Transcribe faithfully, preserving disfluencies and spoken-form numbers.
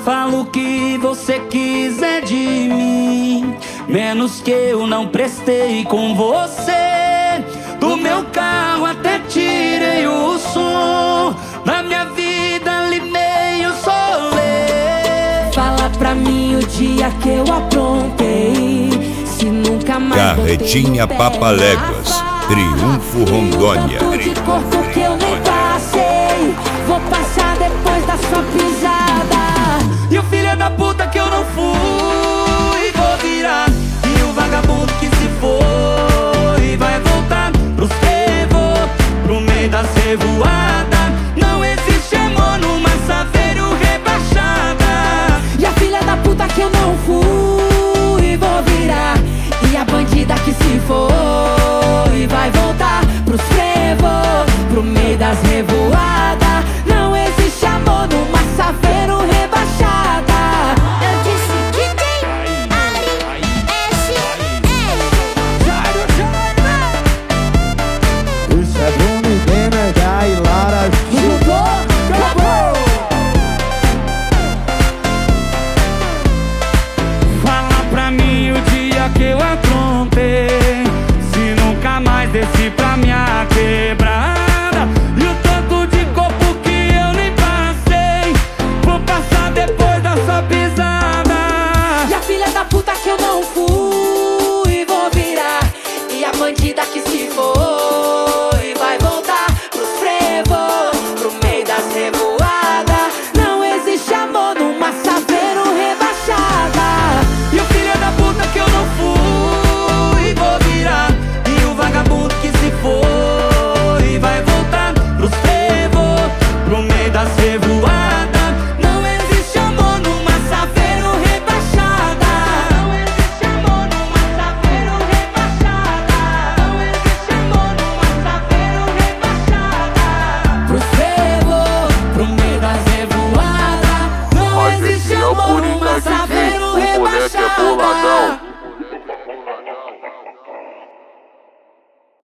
Fala o que você quiser de mim, menos que eu não prestei com você. Do meu carro até tirei o som, na minha vida limei o solê. Fala pra mim o dia que eu aprontei, se nunca mais Carretinha Papaléguas, Triunfo Rondônia. de corpo que eu nem